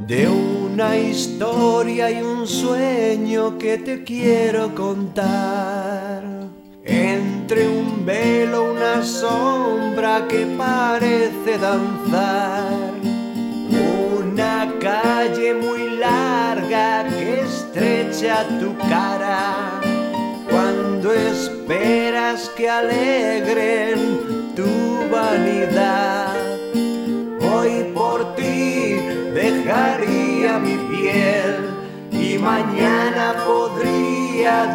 de una historia y un sueño que te quiero contar. Entre un velo, una sombra que parece danzar, una calle muy larga que estrecha tu cara, cuando esperas que alegren tu vanidad. Hoy por ti dejaría mi piel y mañana podría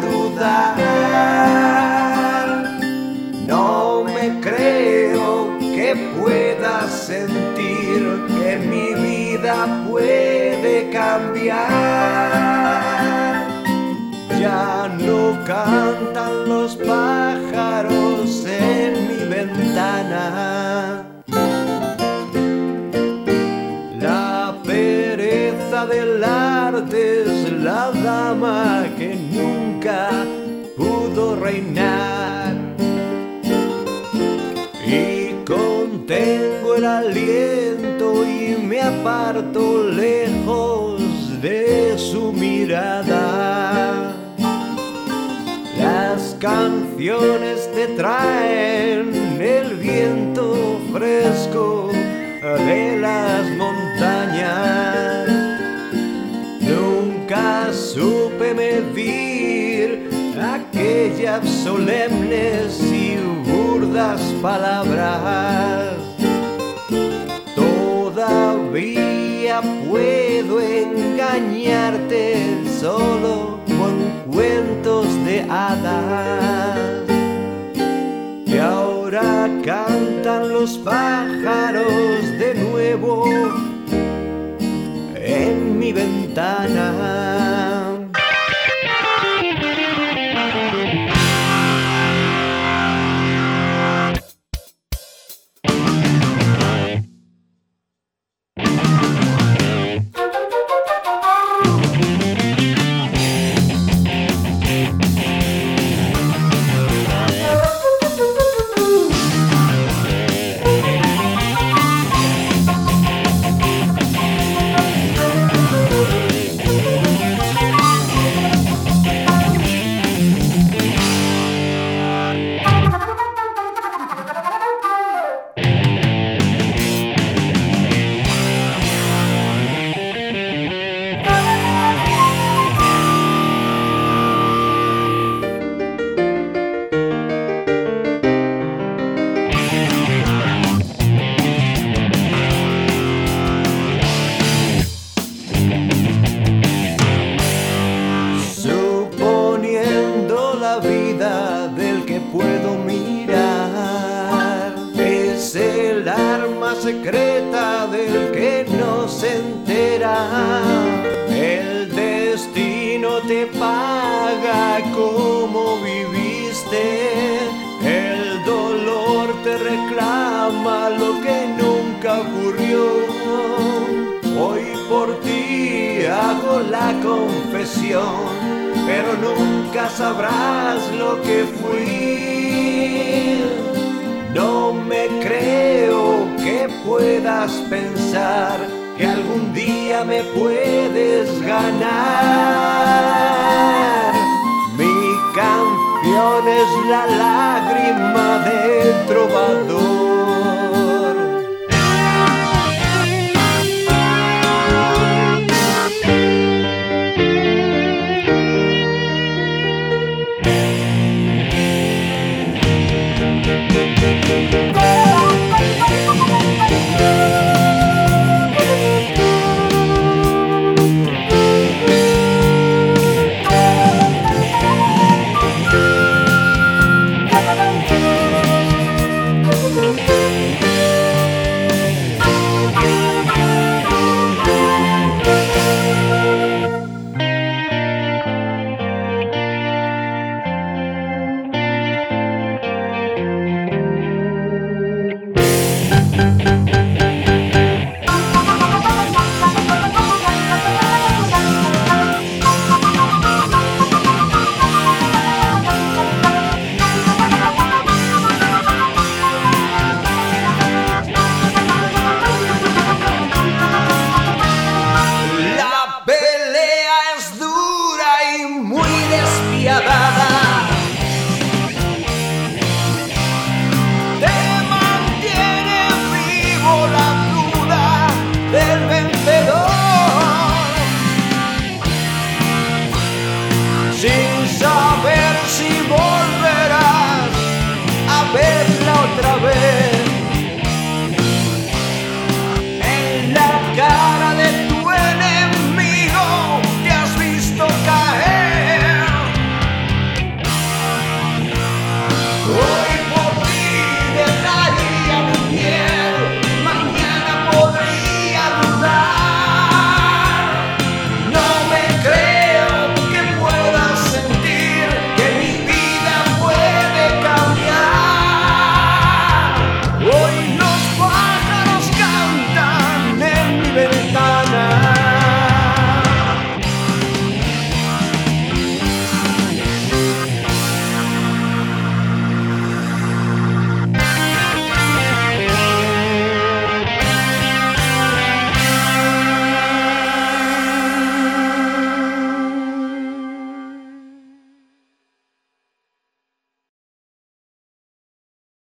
dudar. No me creo que pueda sentir que mi vida puede cambiar. Ya no cantan los pájaros en mi ventana. La pereza del arte es la dama que nunca pudo reinar. Y contengo el aliento y me aparto lejos de su mirada. Las canciones te traen el viento fresco de las montañas. Nunca supe medir aquellas solemnes y burdas palabras. Todavía puedo engañarte solo con cuentos de hadas. Y ahora cantan los pájaros de nuevo en mi ventana. Del que puedo mirar, es el arma secreta del que no se entera. El destino te paga como viviste, el dolor te reclama lo que nunca ocurrió. Hoy por ti hago la confesión, pero nunca sabrás lo que fui. No me creo que puedas pensar que algún día me puedes ganar. Mi canción es la lágrima del trovador.